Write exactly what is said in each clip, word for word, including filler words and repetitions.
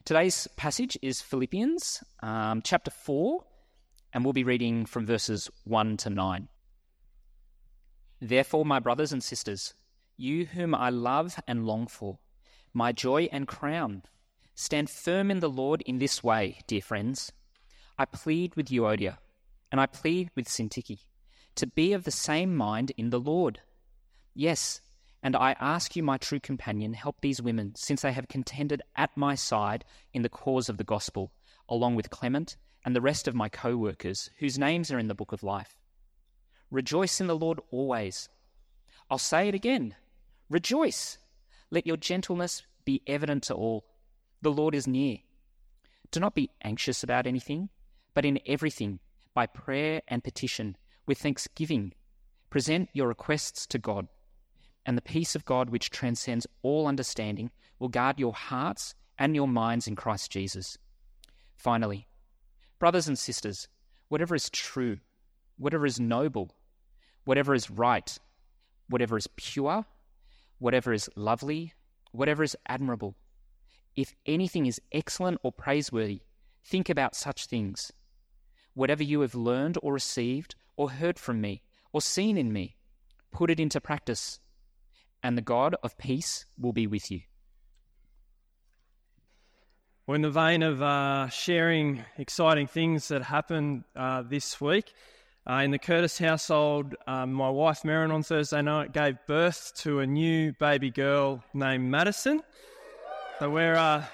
Today's passage is Philippians um, chapter four, and we'll be reading from verses one to nine. Therefore, my brothers and sisters, you whom I love and long for, my joy and crown, stand firm in the Lord in this way, dear friends. I plead with Euodia, and I plead with Syntyche, to be of the same mind in the Lord. Yes, and I ask you, my true companion, help these women, since they have contended at my side in the cause of the gospel, along with Clement and the rest of my co-workers, whose names are in the book of life. Rejoice in the Lord always. I'll say it again. Rejoice. Let your gentleness be evident to all. The Lord is near. Do not be anxious about anything, but in everything, by prayer and petition, with thanksgiving, present your requests to God. And the peace of God, which transcends all understanding, will guard your hearts and your minds in Christ Jesus. Finally, brothers and sisters, whatever is true, whatever is noble, whatever is right, whatever is pure, whatever is lovely, whatever is admirable, if anything is excellent or praiseworthy, think about such things. Whatever you have learned or received or heard from me or seen in me, put it into practice, and the God of peace will be with you. Well, in the vein of uh, sharing exciting things that happened uh, this week, uh, in the Curtis household, um, my wife Merrin on Thursday night gave birth to a new baby girl named Madison. So we're uh,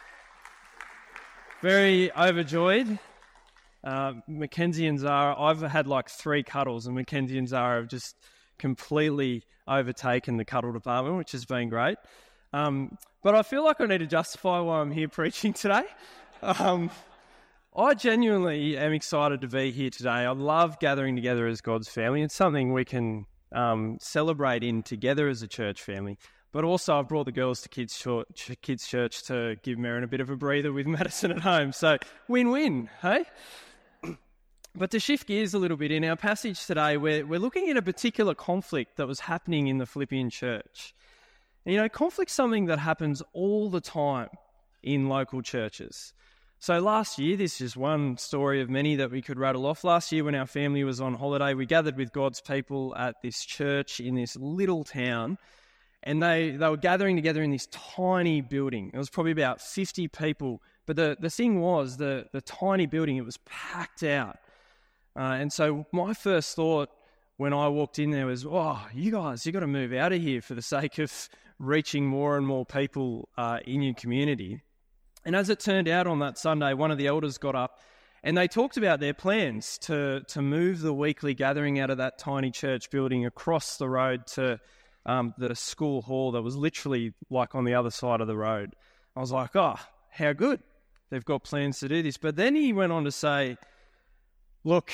very overjoyed. Uh, Mackenzie and Zara, I've had like three cuddles, and Mackenzie and Zara have just completely overtaken the cuddle department, which has been great. Um, but I feel like I need to justify why I'm here preaching today. Um, I genuinely am excited to be here today. I love gathering together as God's family. It's something we can um, celebrate in together as a church family. But also I've brought the girls to kids' church, kids' church to give Merrin a bit of a breather with Madison at home. So win-win, hey? But to shift gears a little bit, in our passage today, we're, we're looking at a particular conflict that was happening in the Philippian church. And, you know, conflict's something that happens all the time in local churches. So last year, this is one story of many that we could rattle off. Last year when our family was on holiday, we gathered with God's people at this church in this little town, and they, they were gathering together in this tiny building. It was probably about fifty people, but the, the thing was, the, the tiny building, it was packed out. Uh, and so my first thought when I walked in there was, oh, you guys, you got to move out of here for the sake of reaching more and more people uh, in your community. And as it turned out on that Sunday, one of the elders got up and they talked about their plans to, to move the weekly gathering out of that tiny church building across the road to um, the school hall that was literally like on the other side of the road. I was like, oh, how good. They've got plans to do this. But then he went on to say, look,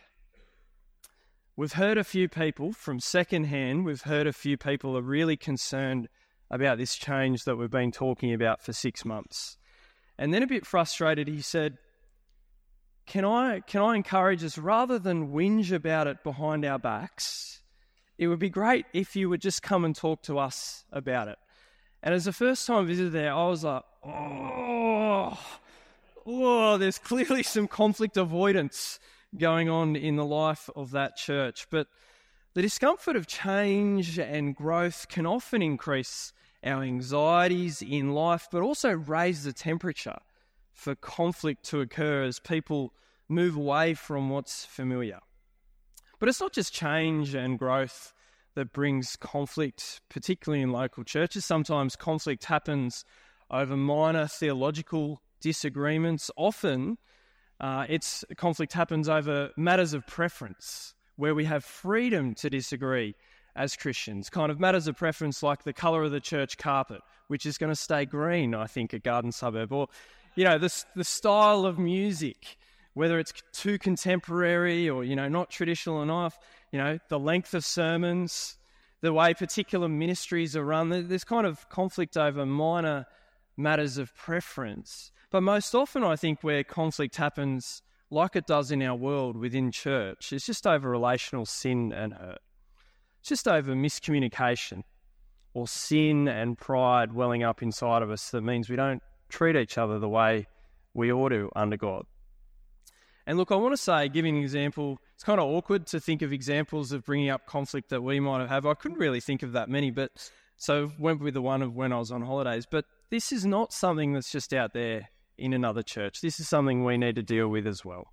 we've heard a few people from secondhand, we've heard a few people are really concerned about this change that we've been talking about for six months. And then a bit frustrated, he said, can I, can I encourage us, rather than whinge about it behind our backs, it would be great if you would just come and talk to us about it. And as a first-time visitor there, I was like, oh, oh, there's clearly some conflict avoidance going on in the life of that church. But the discomfort of change and growth can often increase our anxieties in life, but also raise the temperature for conflict to occur as people move away from what's familiar. But it's not just change and growth that brings conflict, particularly in local churches. Sometimes conflict happens over minor theological disagreements. Often Uh, it's conflict happens over matters of preference, where we have freedom to disagree as Christians. Kind of matters of preference like the colour of the church carpet, which is going to stay green, I think, at Garden Suburb. Or, you know, the, the style of music, whether it's too contemporary or, you know, not traditional enough. You know, the length of sermons, the way particular ministries are run. There's kind of conflict over minor matters of preference. But most often, I think, where conflict happens, like it does in our world within church, it's just over relational sin and hurt. It's just over miscommunication or sin and pride welling up inside of us that means we don't treat each other the way we ought to under God. And look, I want to say, giving an example, it's kind of awkward to think of examples of bringing up conflict that we might have. I couldn't really think of that many, but so went with the one of when I was on holidays. But this is not something that's just out there in another church. This is something we need to deal with as well.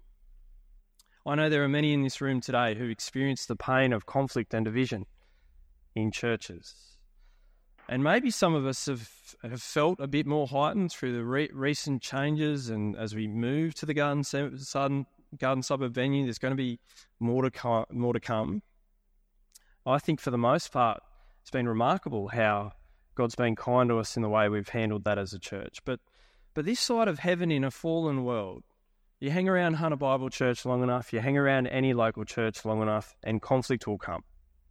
I know there are many in this room today who experience the pain of conflict and division in churches. And maybe some of us have, have felt a bit more heightened through the re- recent changes, and as we move to the Garden, Sudden, Garden Suburb venue, there's going to be more to, co- more to come. I think for the most part, it's been remarkable how God's been kind to us in the way we've handled that as a church. But but this side of heaven in a fallen world, you hang around Hunter Bible Church long enough, you hang around any local church long enough, and conflict will come.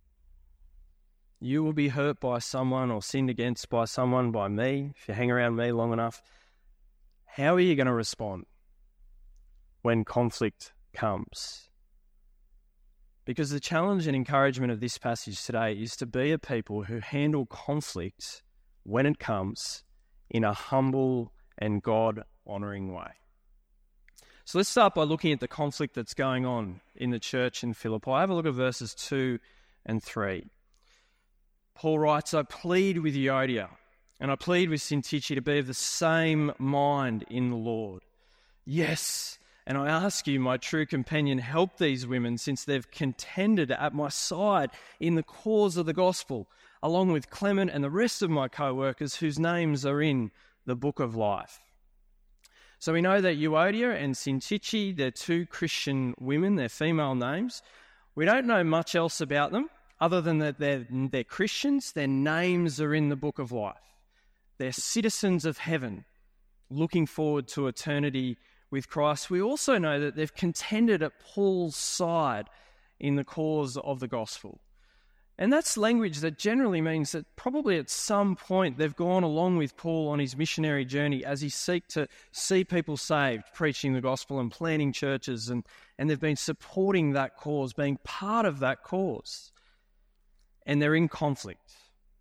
You will be hurt by someone or sinned against by someone, by me, if you hang around me long enough. How are you going to respond when conflict comes? Because the challenge and encouragement of this passage today is to be a people who handle conflict when it comes in a humble and God-honouring way. So let's start by looking at the conflict that's going on in the church in Philippi. Have a look at verses two and three. Paul writes, I plead with Euodia and I plead with Syntyche to be of the same mind in the Lord. Yes, and I ask you, my true companion, help these women, since they've contended at my side in the cause of the gospel, along with Clement and the rest of my co-workers whose names are in the book of life. So we know that Euodia and Syntyche, they're two Christian women, they're female names. We don't know much else about them, other than that they're, they're Christians, their names are in the book of life. They're citizens of heaven, looking forward to eternity with Christ. We also know that they've contended at Paul's side in the cause of the gospel. And that's language that generally means that probably at some point they've gone along with Paul on his missionary journey as he seeks to see people saved, preaching the gospel and planting churches, and, and they've been supporting that cause, being part of that cause. And they're in conflict.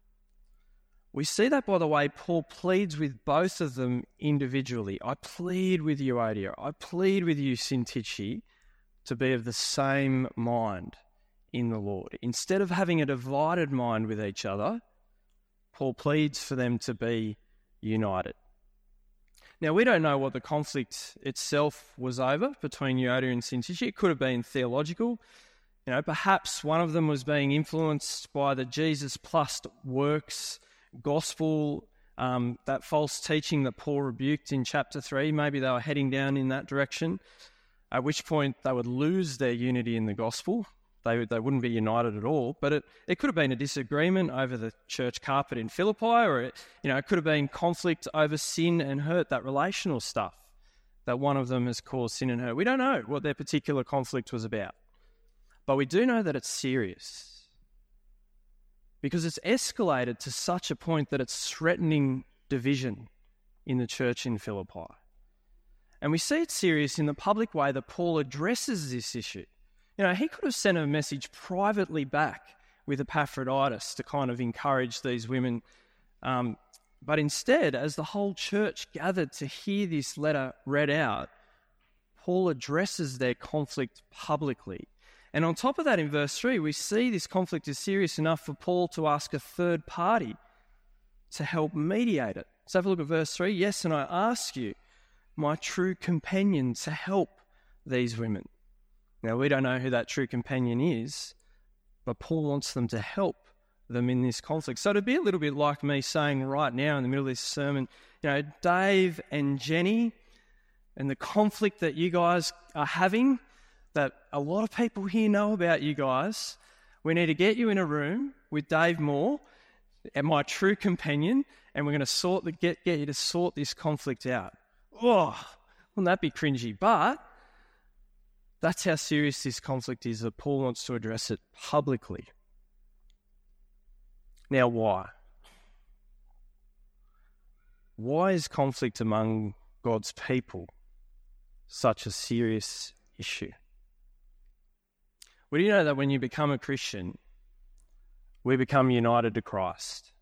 We see that by the way Paul pleads with both of them individually. I plead with you, Euodia. I plead with you, Syntyche, to be of the same mind in the Lord. Instead of having a divided mind with each other, Paul pleads for them to be united. Now, we don't know what the conflict itself was over between Euodia and Syntyche. It could have been theological. You know, perhaps one of them was being influenced by the Jesus plus works gospel, um, that false teaching that Paul rebuked in chapter three. Maybe they were heading down in that direction, at which point they would lose their unity in the gospel. They, they wouldn't be united at all. But it, it could have been a disagreement over the church carpet in Philippi, or it, you know, it could have been conflict over sin and hurt, that relational stuff that one of them has caused sin and hurt. We don't know what their particular conflict was about. But we do know that it's serious, because it's escalated to such a point that it's threatening division in the church in Philippi. And we see it serious in the public way that Paul addresses this issue. You know, he could have sent a message privately back with Epaphroditus to kind of encourage these women. Um, but instead, as the whole church gathered to hear this letter read out, Paul addresses their conflict publicly. And on top of that, in verse three, we see this conflict is serious enough for Paul to ask a third party to help mediate it. So have a look at verse three. Yes, and I ask you, my true companion, to help these women. Now, we don't know who that true companion is, but Paul wants them to help them in this conflict. So it'd be a little bit like me saying right now in the middle of this sermon, you know, Dave and Jenny, and the conflict that you guys are having, that a lot of people here know about you guys, we need to get you in a room with Dave Moore and my true companion, and we're going to sort the, get, get you to sort this conflict out. Oh, wouldn't that be cringy? But that's how serious this conflict is, that Paul wants to address it publicly. Now, why? Why is conflict among God's people such a serious issue? Well, do you know that when you become a Christian, we become united to Christ?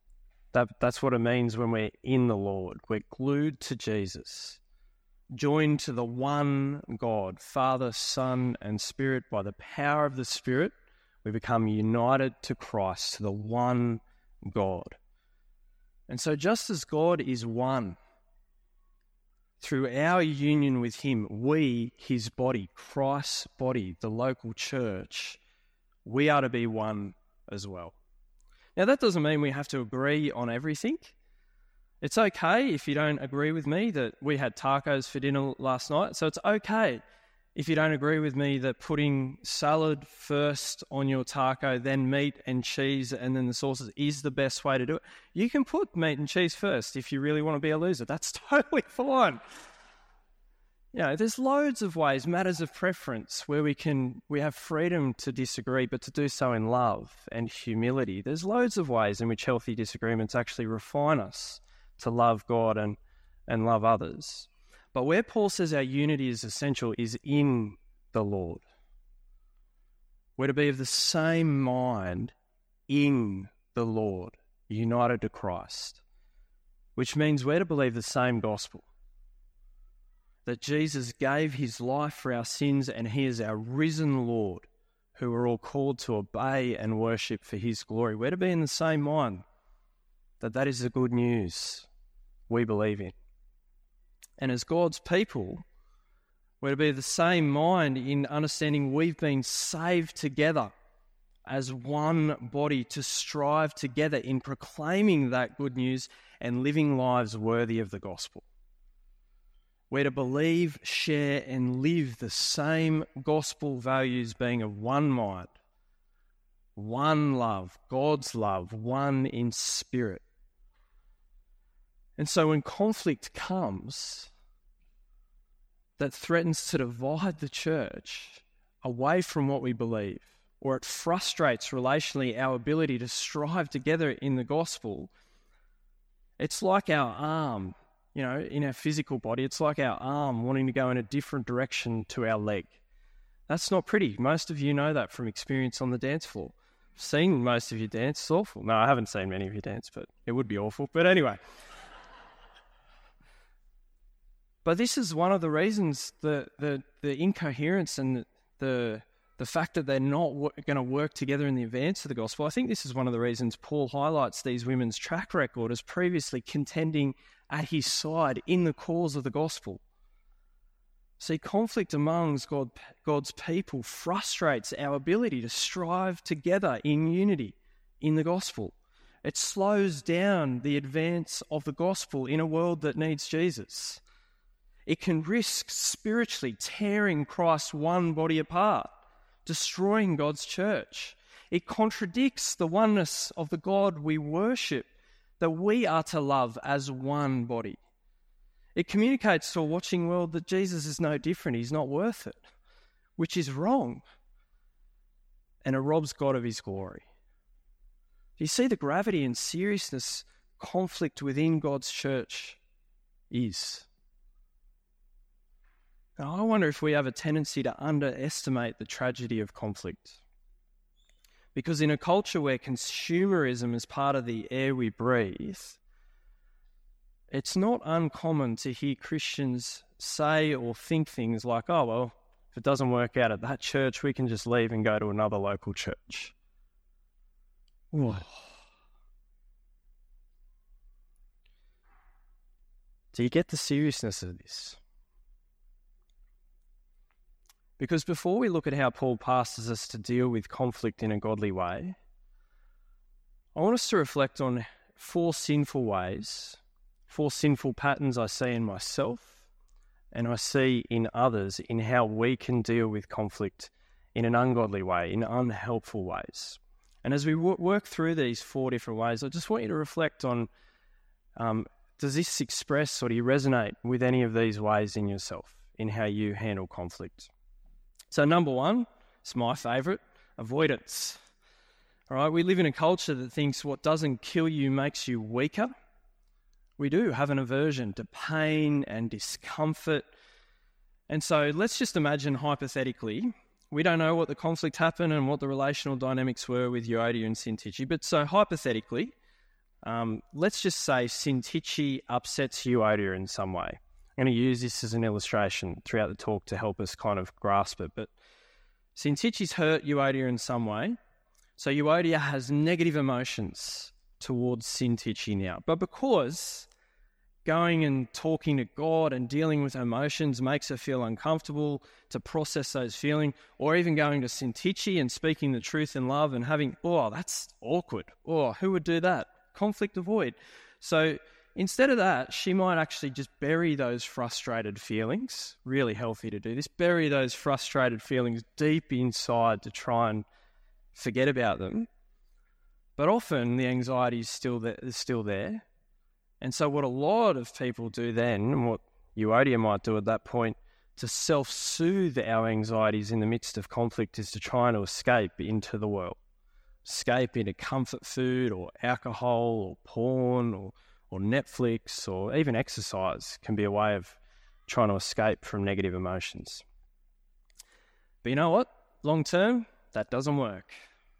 That, that's what it means when we're in the Lord. We're glued to Jesus, joined to the one God, Father, Son, and Spirit. By the power of the Spirit, we become united to Christ, to the one God. And so just as God is one, through our union with him, we, his body, Christ's body, the local church, we are to be one as well. Now, that doesn't mean we have to agree on everything. It's okay if you don't agree with me that we had tacos for dinner last night. So it's okay if you don't agree with me that putting salad first on your taco, then meat and cheese, and then the sauces is the best way to do it. You can put meat and cheese first if you really want to be a loser. That's totally fine. You know, there's loads of ways, matters of preference, where we can we have freedom to disagree, but to do so in love and humility. There's loads of ways in which healthy disagreements actually refine us to love God and, and love others. But where Paul says our unity is essential is in the Lord. We're to be of the same mind in the Lord, united to Christ, which means we're to believe the same gospel, that Jesus gave his life for our sins and he is our risen Lord, who we're all called to obey and worship for his glory. We're to be in the same mind, that that is the good news we believe in. And as God's people, we're to be of the same mind in understanding we've been saved together as one body to strive together in proclaiming that good news and living lives worthy of the gospel. We're to believe, share, and live the same gospel values, being of one mind, one love, God's love, one in spirit. And so when conflict comes that threatens to divide the church away from what we believe, or it frustrates relationally our ability to strive together in the gospel, it's like our arm, you know, in our physical body, it's like our arm wanting to go in a different direction to our leg. That's not pretty. Most of you know that from experience on the dance floor. I've seen most of you dance. It's awful. No, I haven't seen many of you dance, but it would be awful. But anyway. But this is one of the reasons, the the, the incoherence and the the fact that they're not w- going to work together in the advance of the gospel. I think this is one of the reasons Paul highlights these women's track record as previously contending at his side in the cause of the gospel. See, conflict amongst God, God's people frustrates our ability to strive together in unity in the gospel. It slows down the advance of the gospel in a world that needs Jesus. It can risk spiritually tearing Christ's one body apart, destroying God's church. It contradicts the oneness of the God we worship, that we are to love as one body. It communicates to a watching world that Jesus is no different. He's not worth it, which is wrong. And it robs God of his glory. Do you see the gravity and seriousness conflict within God's church is? Now, I wonder if we have a tendency to underestimate the tragedy of conflict. Because in a culture where consumerism is part of the air we breathe, it's not uncommon to hear Christians say or think things like, oh, well, if it doesn't work out at that church, we can just leave and go to another local church. Ooh. Do you get the seriousness of this? Because before we look at how Paul passes us to deal with conflict in a godly way, I want us to reflect on four sinful ways, four sinful patterns I see in myself and I see in others in how we can deal with conflict in an ungodly way, in unhelpful ways. And as we w- work through these four different ways, I just want you to reflect on, um, does this express or do you resonate with any of these ways in yourself, in how you handle conflict? So number one, it's my favourite, avoidance. All right, we live in a culture that thinks what doesn't kill you makes you weaker. We do have an aversion to pain and discomfort. And so let's just imagine hypothetically, we don't know what the conflict happened and what the relational dynamics were with Euodia and Syntyche, but so hypothetically, Um, let's just say Sintichi upsets Euodia in some way. I'm going to use this as an illustration throughout the talk to help us kind of grasp it. But Sintichi's hurt Euodia in some way. So Euodia has negative emotions towards Sintichi now. But because going and talking to God and dealing with emotions makes her feel uncomfortable to process those feelings, or even going to Sintichi and speaking the truth in love and having, oh, that's awkward. Oh, who would do that? Conflict avoid. So instead of that, she might actually just bury those frustrated feelings. Really healthy to do this. Bury those frustrated feelings deep inside to try and forget about them. But often the anxiety is still there, is still there. And so what a lot of people do then, and what Euodia might do at that point, to self-soothe our anxieties in the midst of conflict, is to try and escape into the world. Escape into comfort food or alcohol or porn or, or Netflix, or even exercise can be a way of trying to escape from negative emotions. But you know what? Long term, that doesn't work.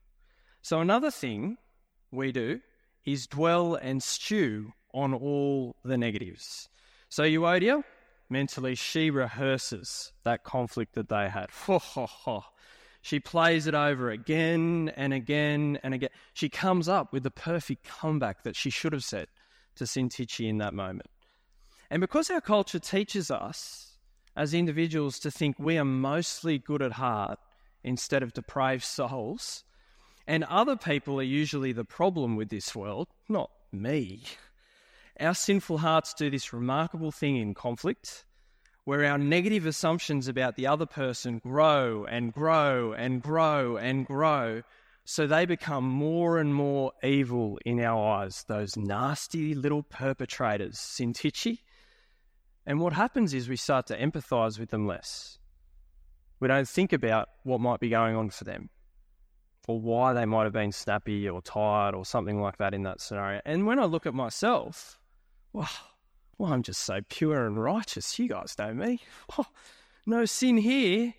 So another thing we do is dwell and stew on all the negatives. So Euodia, mentally, she rehearses that conflict that they had. Ho, ho, ho. She plays it over again and again and again. She comes up with the perfect comeback that she should have said to Sintichi in that moment. And because our culture teaches us as individuals to think we are mostly good at heart instead of depraved souls, and other people are usually the problem with this world, not me, our sinful hearts do this remarkable thing in conflict, where our negative assumptions about the other person grow and grow and grow and grow, so they become more and more evil in our eyes, those nasty little perpetrators, Sintichi. And what happens is we start to empathise with them less. We don't think about what might be going on for them, or why they might have been snappy or tired or something like that in that scenario. And when I look at myself, well, well, I'm just so pure and righteous. You guys know me. Oh, no sin here.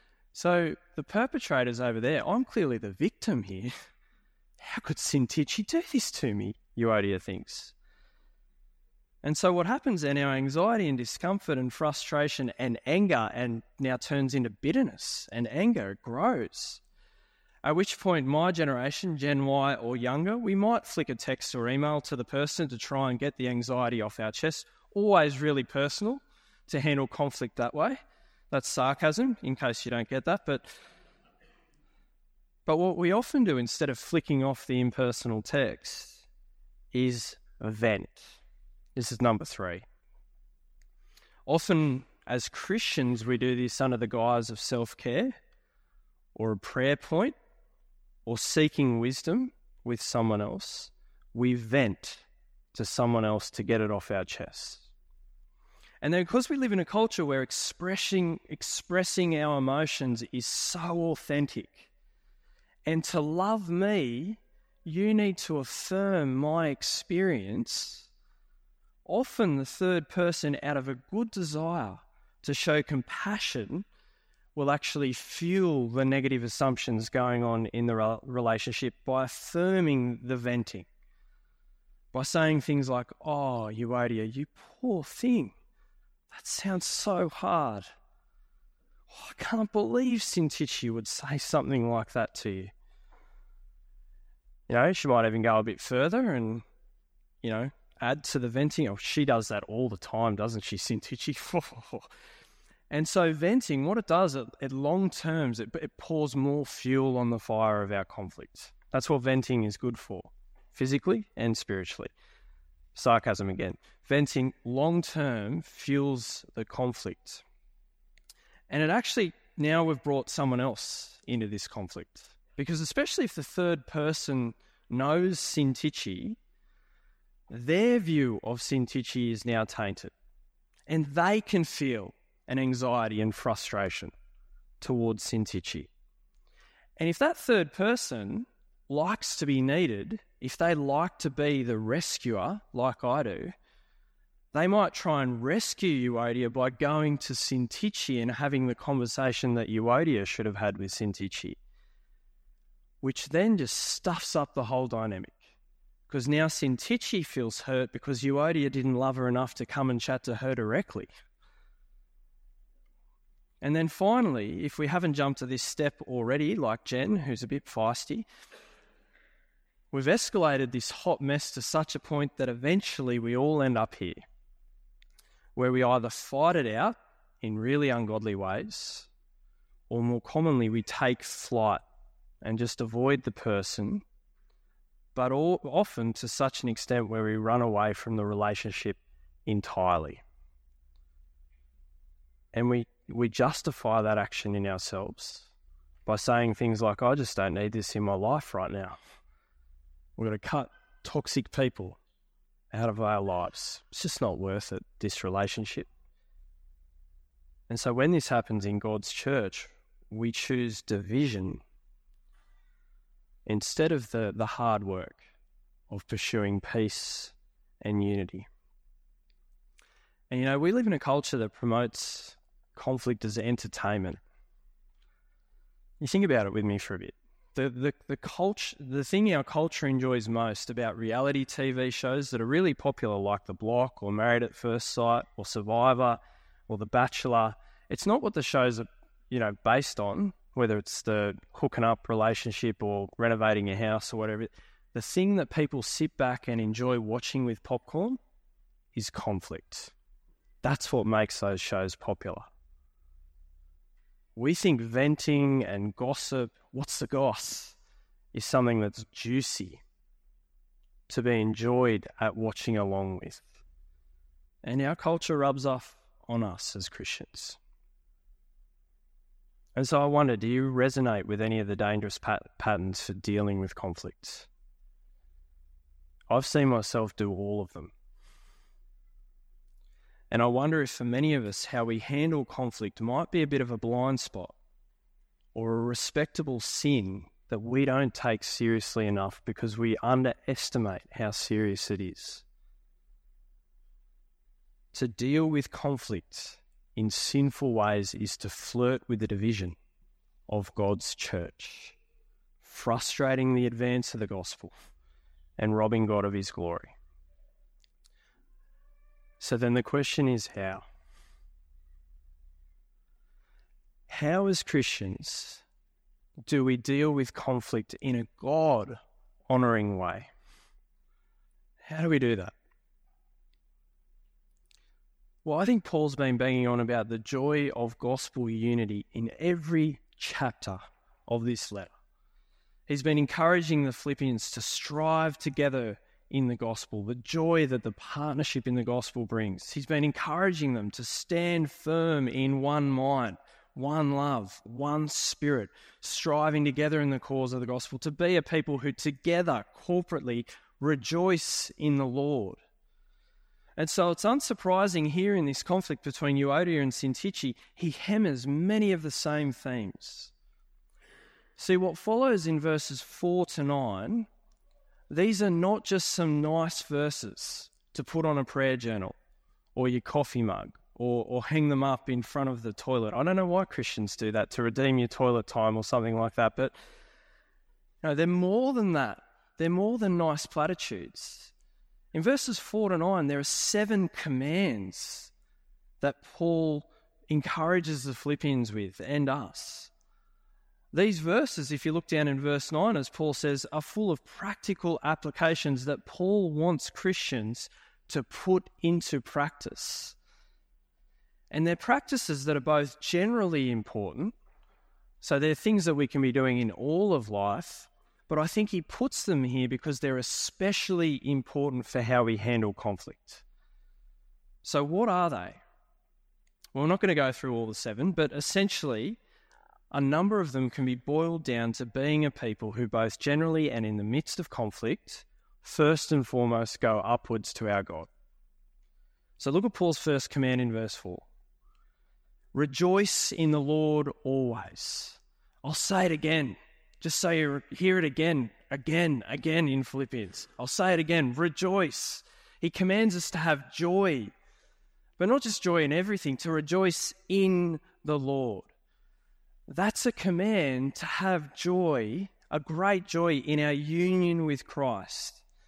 So the perpetrator's over there. I'm clearly the victim here. How could Sintichi do this to me? Euodia thinks. And so what happens then, our anxiety and discomfort and frustration and anger and now turns into bitterness and anger grows. At which point my generation, Gen Y or younger, we might flick a text or email to the person to try and get the anxiety off our chest. Always really personal to handle conflict that way. That's sarcasm, in case you don't get that. But, but what we often do instead of flicking off the impersonal text is vent. This is number three. Often as Christians, we do this under the guise of self-care or a prayer point, or seeking wisdom with someone else. We vent to someone else to get it off our chest. And then because we live in a culture where expressing, expressing our emotions is so authentic, and to love me, you need to affirm my experience, often the third person, out of a good desire to show compassion, will actually fuel the negative assumptions going on in the re- relationship by affirming the venting. By saying things like, oh, Euodia, you poor thing. That sounds so hard. Oh, I can't believe Sintichi would say something like that to you. You know, she might even go a bit further and, you know, add to the venting. Oh, she does that all the time, doesn't she, Sintichi? And so venting, what it does, at, at long terms, it, it pours more fuel on the fire of our conflict. That's what venting is good for, physically and spiritually. Sarcasm again. Venting long term fuels the conflict. And it actually, now we've brought someone else into this conflict. Because especially if the third person knows Sintichi, their view of Sintichi is now tainted. And they can feel an anxiety and frustration towards Sintichi. And if that third person likes to be needed, if they like to be the rescuer, like I do, they might try and rescue Euodia by going to Sintichi and having the conversation that Euodia should have had with Sintichi, which then just stuffs up the whole dynamic. because now Sintiche feels hurt because Euodia didn't love her enough to come and chat to her directly. And then finally, if we haven't jumped to this step already, like Jen, who's a bit feisty, we've escalated this hot mess to such a point that eventually we all end up here, where we either fight it out in really ungodly ways, or more commonly, we take flight and just avoid the person, but all, often to such an extent where we run away from the relationship entirely. And we, we justify that action in ourselves by saying things like, I just don't need this in my life right now. We've got to cut toxic people out of our lives. It's just not worth it, this relationship. And so when this happens in God's church, we choose division instead of the, the hard work of pursuing peace and unity. And you know, we live in a culture that promotes conflict as entertainment. You think about it with me for a bit. The, the, the, culture, the thing our culture enjoys most about reality T V shows that are really popular, like The Block or Married at First Sight or Survivor or The Bachelor, it's not what the shows are, you know, based on, whether it's the hooking up relationship or renovating a house or whatever. The thing that people sit back and enjoy watching with popcorn is conflict. That's what makes those shows popular. We think venting and gossip, what's the goss, is something that's juicy to be enjoyed at watching along with. And our culture rubs off on us as Christians. And so I wonder, do you resonate with any of the dangerous pat- patterns for dealing with conflicts? I've seen myself do all of them. And I wonder if for many of us, how we handle conflict might be a bit of a blind spot or a respectable sin that we don't take seriously enough because we underestimate how serious it is. To deal with conflict in sinful ways is to flirt with the division of God's church, frustrating the advance of the gospel and robbing God of his glory. So then the question is how? How as Christians do we deal with conflict in a God-honouring way? How do we do that? Well, I think Paul's been banging on about the joy of gospel unity in every chapter of this letter. He's been encouraging the Philippians to strive together in the gospel, the joy that the partnership in the gospel brings. He's been encouraging them to stand firm in one mind, one love, one spirit, striving together in the cause of the gospel, to be a people who together, corporately, rejoice in the Lord. And so it's unsurprising here in this conflict between Euodia and Sintiche, he hammers many of the same themes. See, what follows in verses four to nine, these are not just some nice verses to put on a prayer journal or your coffee mug or, or hang them up in front of the toilet. I don't know why Christians do that, to redeem your toilet time or something like that, but no, they're more than that. They're more than nice platitudes. In verses four to nine, there are seven commands that Paul encourages the Philippians with and us. These verses, if you look down in verse nine, as Paul says, are full of practical applications that Paul wants Christians to put into practice. And they're practices that are both generally important, so they're things that we can be doing in all of life, but I think he puts them here because they're especially important for how we handle conflict. So what are they? Well, we're not going to go through all the seven, but essentially a number of them can be boiled down to being a people who both generally and in the midst of conflict, first and foremost go upwards to our God. So look at Paul's first command in verse four. Rejoice in the Lord always. I'll say it again, just so you hear it again, again, again in Philippians. I'll say it again, rejoice. He commands us to have joy, but not just joy in everything, to rejoice in the Lord. That's a command to have joy, a great joy in our union with Christ.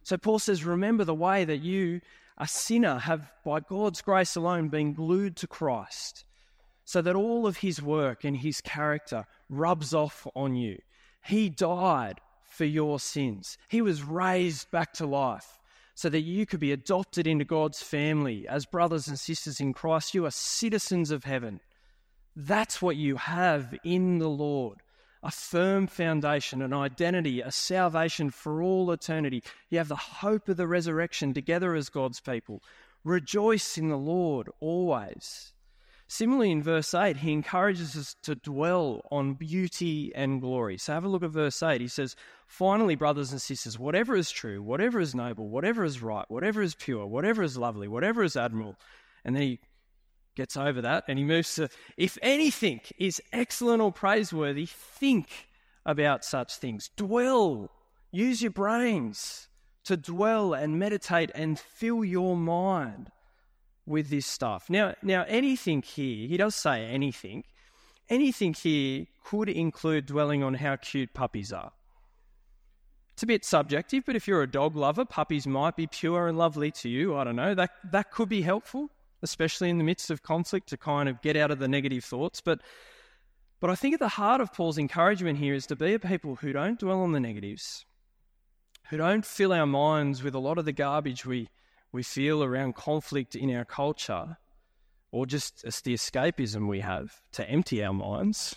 So Paul says, remember the way that you, a sinner, have by God's grace alone been glued to Christ, so that all of his work and his character rubs off on you. He died for your sins. He was raised back to life so that you could be adopted into God's family as brothers and sisters in Christ. You are citizens of heaven. That's what you have in the Lord. A firm foundation, an identity, a salvation for all eternity. You have the hope of the resurrection together as God's people. Rejoice in the Lord always. Similarly, in verse eight, he encourages us to dwell on beauty and glory. So have a look at verse eight. He says, finally, brothers and sisters, whatever is true, whatever is noble, whatever is right, whatever is pure, whatever is lovely, whatever is admirable. And then he gets over that and he moves to, if anything is excellent or praiseworthy, think about such things. Dwell. Use your brains to dwell and meditate and fill your mind with this stuff. Now, now anything here, he does say anything, anything here could include dwelling on how cute puppies are. It's a bit subjective, but if you're a dog lover, puppies might be pure and lovely to you. I don't know. That that could be helpful, especially in the midst of conflict, to kind of get out of the negative thoughts. But but I think at the heart of Paul's encouragement here is to be a people who don't dwell on the negatives, who don't fill our minds with a lot of the garbage we we feel around conflict in our culture, or just it's the escapism we have to empty our minds.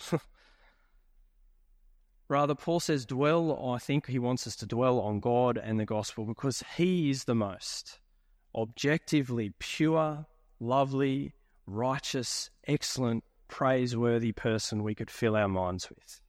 Rather, Paul says dwell, I think he wants us to dwell on God and the gospel, because he is the most objectively pure, lovely, righteous, excellent, praiseworthy person we could fill our minds with.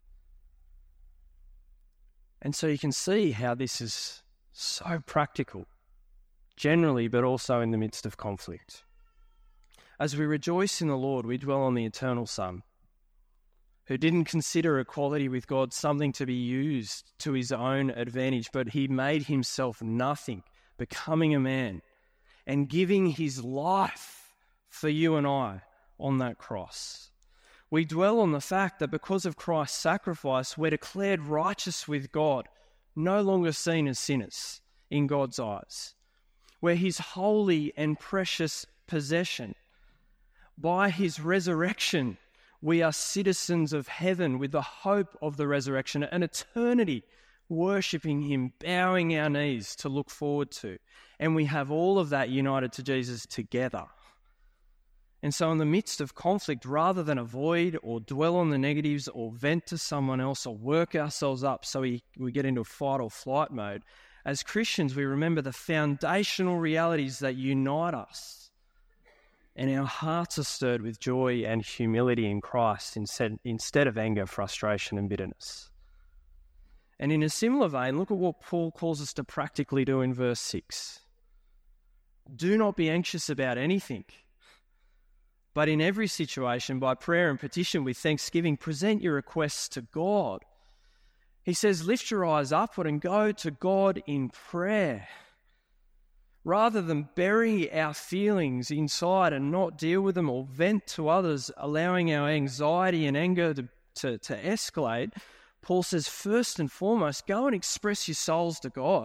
And so you can see how this is so practical, generally, but also in the midst of conflict. As we rejoice in the Lord, we dwell on the eternal Son, who didn't consider equality with God something to be used to his own advantage, but he made himself nothing, becoming a man and giving his life for you and I on that cross. We dwell on the fact that because of Christ's sacrifice, we're declared righteous with God, no longer seen as sinners in God's eyes. We're his holy and precious possession. By his resurrection, we are citizens of heaven with the hope of the resurrection, an eternity worshipping him, bowing our knees to look forward to. And we have all of that united to Jesus together. And so in the midst of conflict, rather than avoid or dwell on the negatives or vent to someone else or work ourselves up so we, we get into fight or flight mode, as Christians, we remember the foundational realities that unite us, and our hearts are stirred with joy and humility in Christ instead, instead of anger, frustration, and bitterness. And in a similar vein, look at what Paul calls us to practically do in verse six. Do not be anxious about anything, but in every situation, by prayer and petition with thanksgiving, present your requests to God. He says, lift your eyes upward and go to God in prayer. Rather than bury our feelings inside and not deal with them or vent to others, allowing our anxiety and anger to, to, to escalate, Paul says, first and foremost, go and express your souls to God.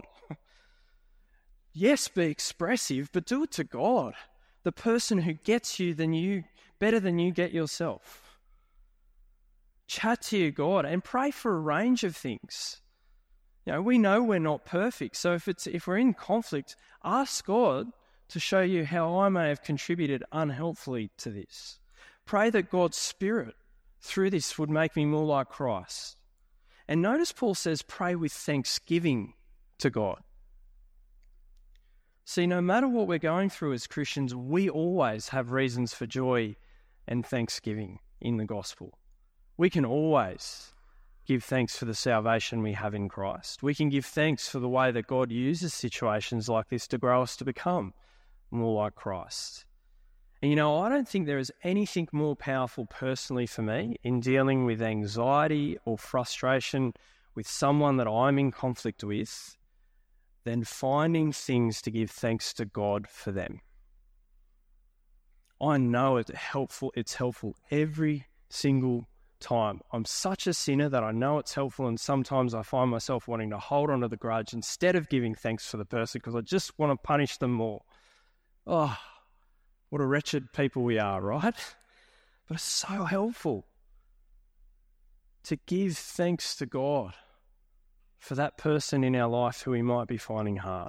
Yes, be expressive, but do it to God, the person who gets you than you better than you get yourself. Chat to your God and pray for a range of things. You know, we know we're not perfect, so if it's if we're in conflict, ask God to show you how I may have contributed unhelpfully to this. Pray that God's Spirit through this would make me more like Christ. And notice Paul says, pray with thanksgiving to God. See, no matter what we're going through as Christians, we always have reasons for joy and thanksgiving in the gospel. We can always give thanks for the salvation we have in Christ. We can give thanks for the way that God uses situations like this to grow us to become more like Christ. And you know, I don't think there is anything more powerful personally for me in dealing with anxiety or frustration with someone that I'm in conflict with than finding things to give thanks to God for them. I know it's helpful, it's helpful every single time. I'm such a sinner that I know it's helpful, and sometimes I find myself wanting to hold on to the grudge instead of giving thanks for the person because I just want to punish them more. Oh, what a wretched people we are, right? But it's so helpful to give thanks to God for that person in our life who we might be finding hard.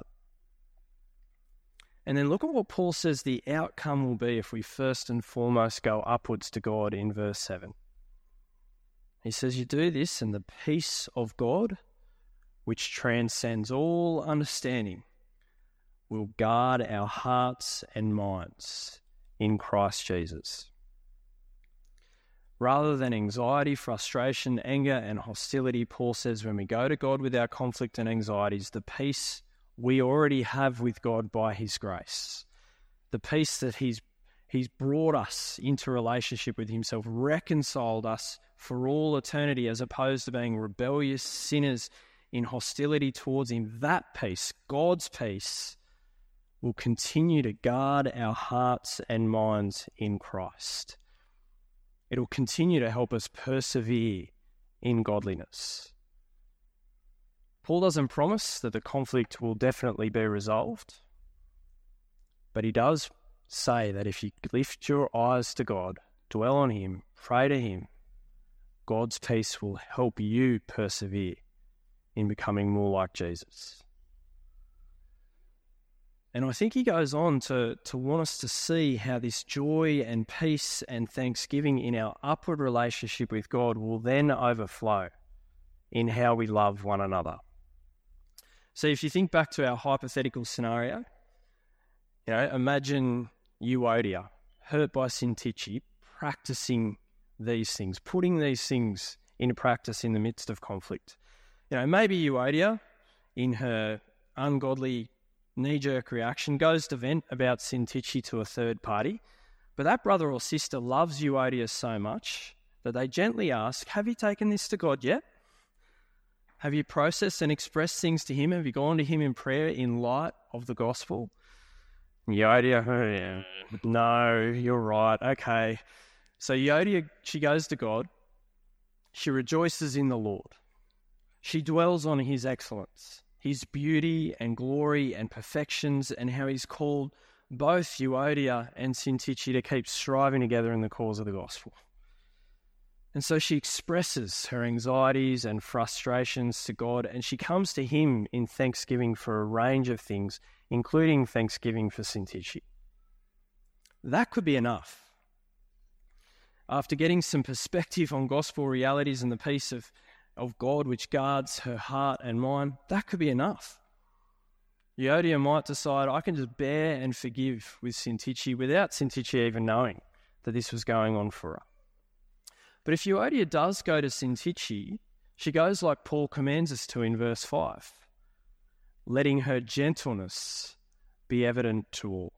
And then look at what Paul says the outcome will be if we first and foremost go upwards to God in verse seven. He says, you do this and the peace of God, which transcends all understanding, will guard our hearts and minds in Christ Jesus. Rather than anxiety, frustration, anger, and hostility, Paul says when we go to God with our conflict and anxieties, the peace we already have with God by his grace, the peace that he's he's brought us into relationship with himself, reconciled us for all eternity, as opposed to being rebellious sinners in hostility towards him. That peace, God's peace, will continue to guard our hearts and minds in Christ. It will continue to help us persevere in godliness. Paul doesn't promise that the conflict will definitely be resolved, but he does say that if you lift your eyes to God, dwell on him, pray to him, God's peace will help you persevere in becoming more like Jesus. And I think he goes on to, to want us to see how this joy and peace and thanksgiving in our upward relationship with God will then overflow in how we love one another. So if you think back to our hypothetical scenario, you know, imagine Euodia, hurt by Syntyche, practicing these things, putting these things into practice in the midst of conflict. You know, maybe Euodia, in her ungodly knee-jerk reaction, goes to vent about Syntyche to a third party, but that brother or sister loves Euodia so much that they gently ask, have you taken this to God yet? Have you processed and expressed things to him? Have you gone to him in prayer in light of the gospel? Euodia, no, you're right, okay. So Euodia, she goes to God. She rejoices in the Lord. She dwells on his excellence, his beauty and glory and perfections, and how he's called both Euodia and Syntyche to keep striving together in the cause of the gospel. And so she expresses her anxieties and frustrations to God, and she comes to him in thanksgiving for a range of things, including thanksgiving for Syntyche. That could be enough. After getting some perspective on gospel realities and the peace of, of God which guards her heart and mind, that could be enough. Euodia might decide, I can just bear and forgive with Syntyche without Syntyche even knowing that this was going on for her. But if Euodia does go to Syntyche, she goes like Paul commands us to in verse five, letting her gentleness be evident to all.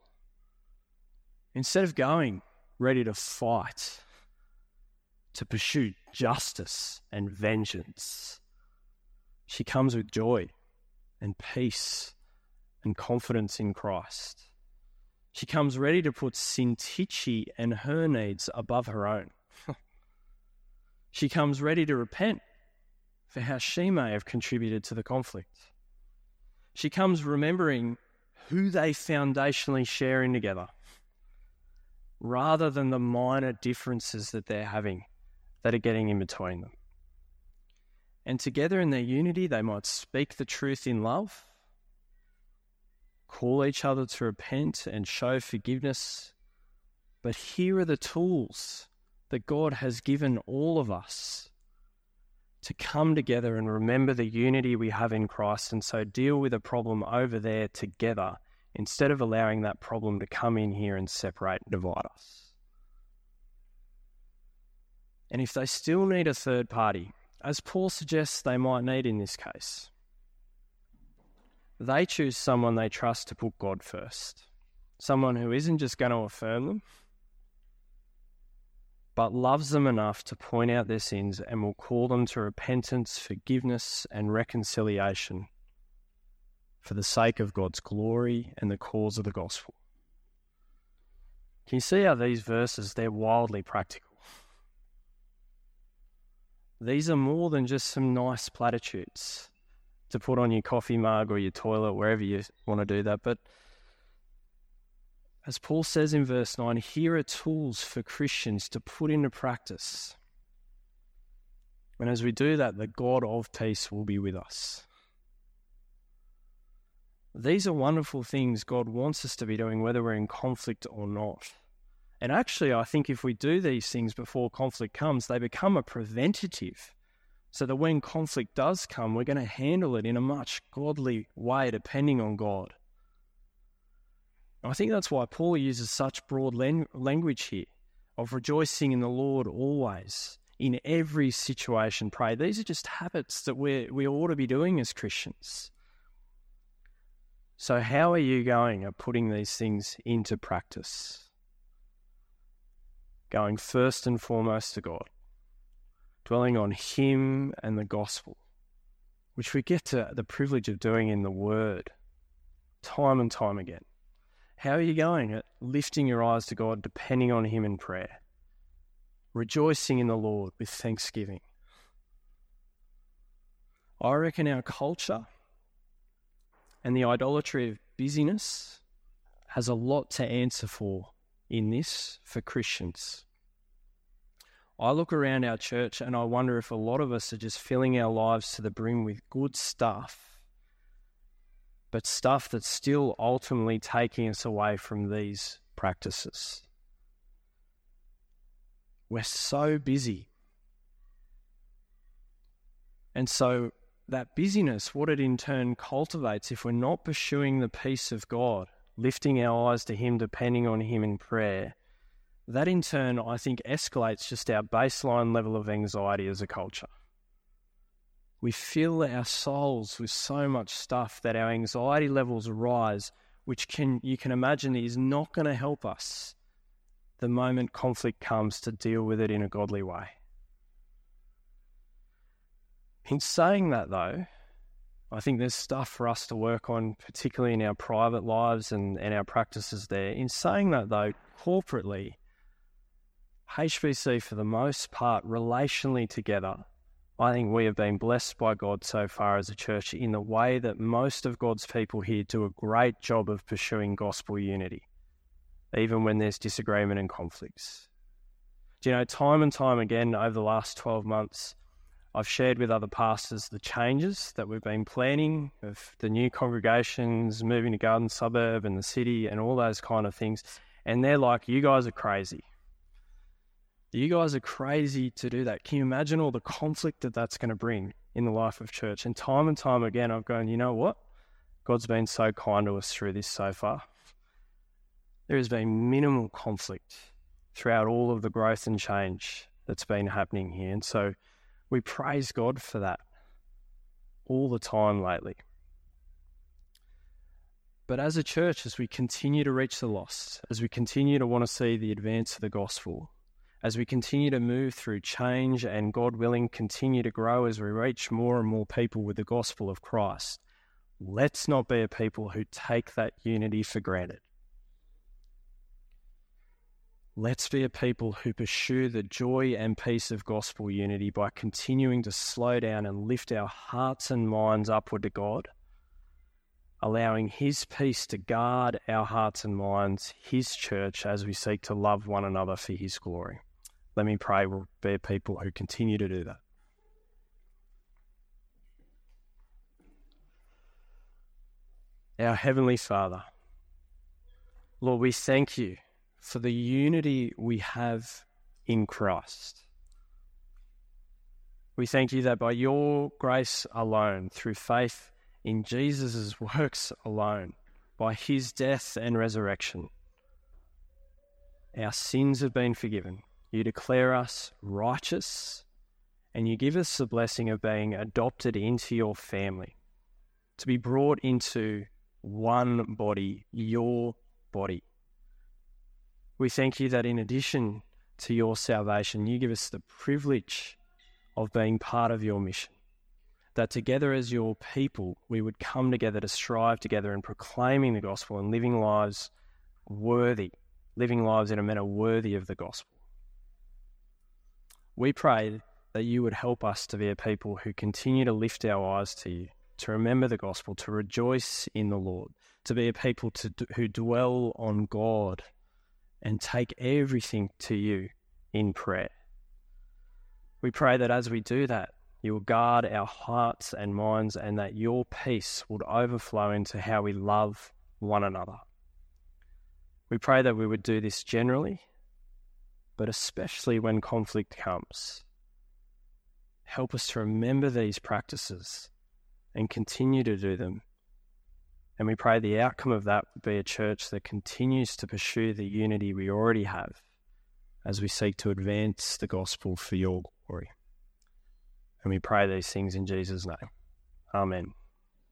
Instead of going ready to fight, to pursue justice and vengeance, she comes with joy and peace and confidence in Christ. She comes ready to put Syntyche and her needs above her own. She comes ready to repent for how she may have contributed to the conflict. She comes remembering who they foundationally share in together, rather than the minor differences that they're having that are getting in between them. And together in their unity, they might speak the truth in love, call each other to repent and show forgiveness. But here are the tools that God has given all of us to come together and remember the unity we have in Christ, and so deal with a problem over there together instead of allowing that problem to come in here and separate and divide us. And if they still need a third party, as Paul suggests they might need in this case, they choose someone they trust to put God first, someone who isn't just going to affirm them, but loves them enough to point out their sins and will call them to repentance, forgiveness, and reconciliation for the sake of God's glory and the cause of the gospel. Can you see how these verses, they're wildly practical? These are more than just some nice platitudes to put on your coffee mug or your toilet, wherever you want to do that. But as Paul says in verse nine, here are tools for Christians to put into practice. And as we do that, the God of peace will be with us. These are wonderful things God wants us to be doing, whether we're in conflict or not. And actually, I think if we do these things before conflict comes, they become a preventative, so that when conflict does come, we're going to handle it in a much godly way, depending on God. I think that's why Paul uses such broad language here of rejoicing in the Lord always, in every situation, pray. These are just habits that we we ought to be doing as Christians. So how are you going at putting these things into practice? Going first and foremost to God, dwelling on Him and the gospel, which we get to the privilege of doing in the Word, time and time again. How are you going at lifting your eyes to God, depending on Him in prayer, rejoicing in the Lord with thanksgiving? I reckon our culture and the idolatry of busyness has a lot to answer for in this for Christians. I look around our church and I wonder if a lot of us are just filling our lives to the brim with good stuff, but stuff that's still ultimately taking us away from these practices. We're so busy. And so that busyness, what it in turn cultivates, if we're not pursuing the peace of God, lifting our eyes to Him, depending on Him in prayer, that in turn, I think, escalates just our baseline level of anxiety as a culture. We fill our souls with so much stuff that our anxiety levels rise, which can you can imagine is not going to help us the moment conflict comes to deal with it in a godly way. In saying that, though, I think there's stuff for us to work on, particularly in our private lives and, and our practices there. In saying that, though, corporately, H B C, for the most part, relationally together, I think we have been blessed by God so far as a church in the way that most of God's people here do a great job of pursuing gospel unity, even when there's disagreement and conflicts. Do you know, time and time again over the last twelve months, I've shared with other pastors the changes that we've been planning of the new congregations, moving to Garden Suburb and the city and all those kind of things. And they're like, you guys are crazy. You guys are crazy to do that. Can you imagine all the conflict that that's going to bring in the life of church? And time and time again, I've gone, you know what? God's been so kind to us through this so far. There has been minimal conflict throughout all of the growth and change that's been happening here. And so we praise God for that all the time lately. But as a church, as we continue to reach the lost, as we continue to want to see the advance of the gospel, as we continue to move through change and, God willing, continue to grow as we reach more and more people with the gospel of Christ, let's not be a people who take that unity for granted. Let's be a people who pursue the joy and peace of gospel unity by continuing to slow down and lift our hearts and minds upward to God, allowing His peace to guard our hearts and minds, His church, as we seek to love one another for His glory. Let me pray we'll be a people who continue to do that. Our Heavenly Father, Lord, we thank You for the unity we have in Christ. We thank You that by Your grace alone, through faith in Jesus' works alone, by His death and resurrection, our sins have been forgiven. You declare us righteous, and You give us the blessing of being adopted into Your family, to be brought into one body, Your body. We thank You that in addition to Your salvation, You give us the privilege of being part of Your mission, that together as Your people, we would come together to strive together in proclaiming the gospel and living lives worthy, living lives in a manner worthy of the gospel. We pray that you would help us to be a people who continue to lift our eyes to you, to remember the gospel, to rejoice in the Lord, to be a people to, who dwell on God and take everything to you in prayer. We pray that as we do that, you will guard our hearts and minds, and that your peace would overflow into how we love one another. We pray that we would do this generally, but especially when conflict comes. Help us to remember these practices and continue to do them. And we pray the outcome of that would be a church that continues to pursue the unity we already have as we seek to advance the gospel for your glory. And we pray these things in Jesus' name. Amen.